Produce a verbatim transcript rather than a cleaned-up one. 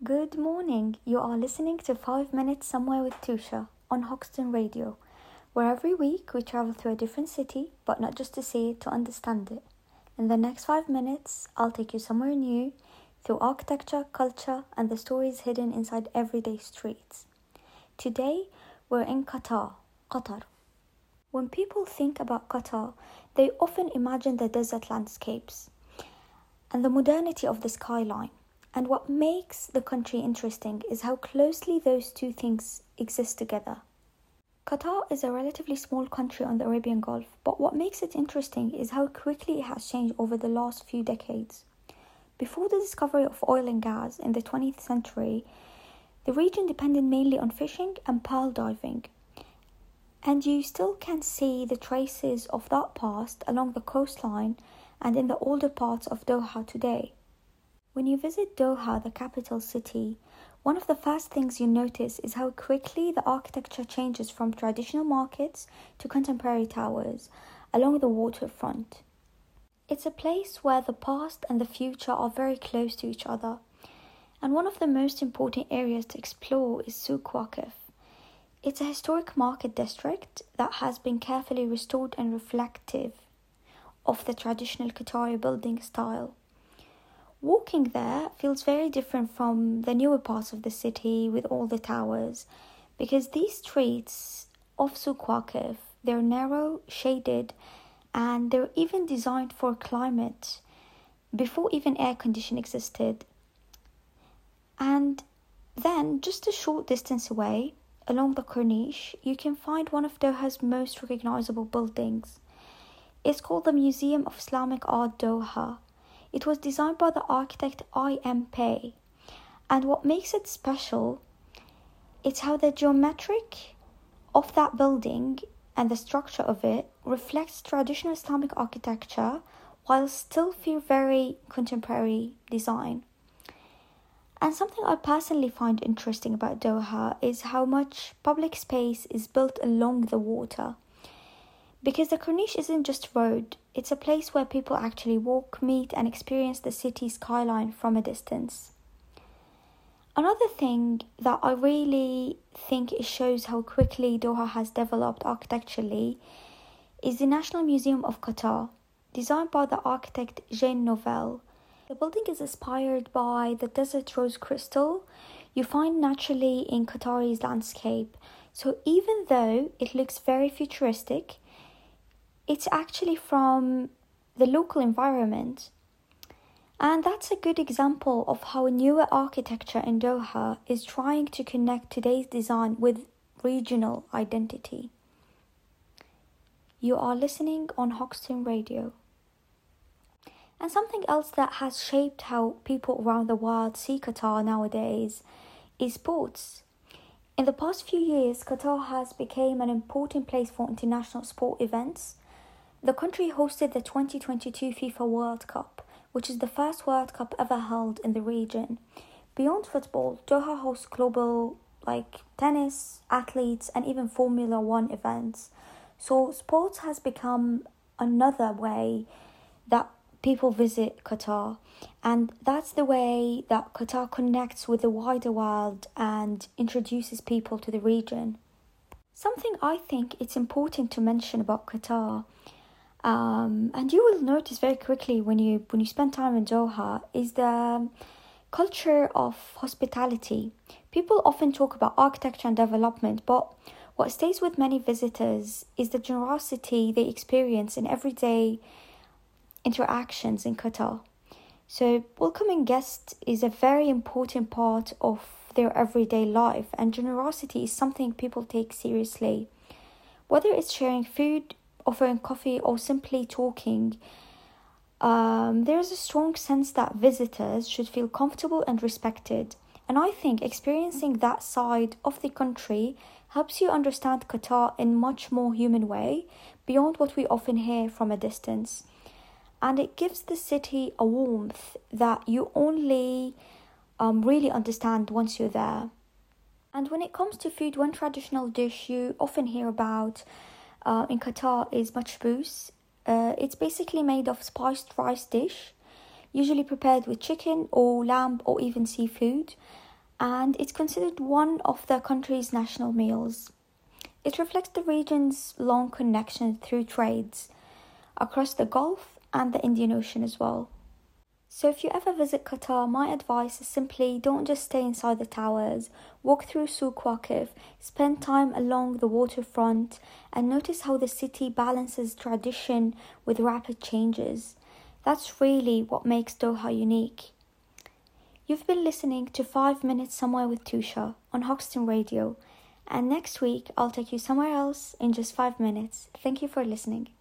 Good morning. You are listening to five Minutes Somewhere with Tusha on Hoxton Radio, where every week we travel to a different city, but not just to see it, to understand it. In the next five minutes, I'll take you somewhere new through architecture, culture, and the stories hidden inside everyday streets. Today, we're in Qatar, Qatar. When people think about Qatar, they often imagine the desert landscapes and the modernity of the skyline. And what makes the country interesting is how closely those two things exist together. Qatar is a relatively small country on the Arabian Gulf, but what makes it interesting is how quickly it has changed over the last few decades. Before the discovery of oil and gas in the twentieth century, the region depended mainly on fishing and pearl diving. And you still can see the traces of that past along the coastline and in the older parts of Doha today. When you visit Doha, the capital city, one of the first things you notice is how quickly the architecture changes from traditional markets to contemporary towers along the waterfront. It's a place where the past and the future are very close to each other, and one of the most important areas to explore is Souq Waqif. It's a historic market district that has been carefully restored and reflective of the traditional Qatari building style. Walking there feels very different from the newer parts of the city with all the towers, because these streets of Souq Waqif, they're narrow, shaded, and they're even designed for climate before even air conditioning existed. And then, just a short distance away, along the Corniche, you can find one of Doha's most recognizable buildings. It's called the Museum of Islamic Art Doha. It was designed by the architect I M Pei, and what makes it special is how the geometric of that building and the structure of it reflects traditional Islamic architecture while still feel very contemporary design. And something I personally find interesting about Doha is how much public space is built along the water. Because the Corniche isn't just a road, it's a place where people actually walk, meet, and experience the city skyline from a distance. Another thing that I really think it shows how quickly Doha has developed architecturally is the National Museum of Qatar, designed by the architect Jean Nouvel. The building is inspired by the desert rose crystal you find naturally in Qatari's landscape. So even though it looks very futuristic, it's actually from the local environment. And that's a good example of how newer architecture in Doha is trying to connect today's design with regional identity. You are listening on Hoxton Radio. And something else that has shaped how people around the world see Qatar nowadays is sports. In the past few years, Qatar has become an important place for international sport events. The country hosted the twenty twenty-two FIFA World Cup, which is the first World Cup ever held in the region. Beyond football, Doha hosts global like tennis, athletes, and even Formula One events. So sports has become another way that people visit Qatar, and that's the way that Qatar connects with the wider world and introduces people to the region. Something I think it's important to mention about Qatar, um, and you will notice very quickly when you when you spend time in Doha, is the culture of hospitality. People often talk about architecture and development, but what stays with many visitors is the generosity they experience in everyday interactions in Qatar. So welcoming guests is a very important part of their everyday life, and generosity is something people take seriously. Whether it's sharing food, offering coffee, or simply talking, um, there's a strong sense that visitors should feel comfortable and respected. And I think experiencing that side of the country helps you understand Qatar in a much more human way, beyond what we often hear from a distance. And it gives the city a warmth that you only um, really understand once you're there. And when it comes to food, one traditional dish you often hear about uh, in Qatar is machbous. Uh, it's basically made of spiced rice dish, usually prepared with chicken or lamb or even seafood. and it's considered one of the country's national meals. It reflects the region's long connection through trades across the Gulf and the Indian Ocean as well. So if you ever visit Qatar, my advice is simply don't just stay inside the towers, walk through Souq Waqif, spend time along the waterfront and notice how the city balances tradition with rapid changes. That's really what makes Doha unique. You've been listening to five minutes Somewhere with Tusha on Hoxton Radio, and next week I'll take you somewhere else in just five minutes. Thank you for listening.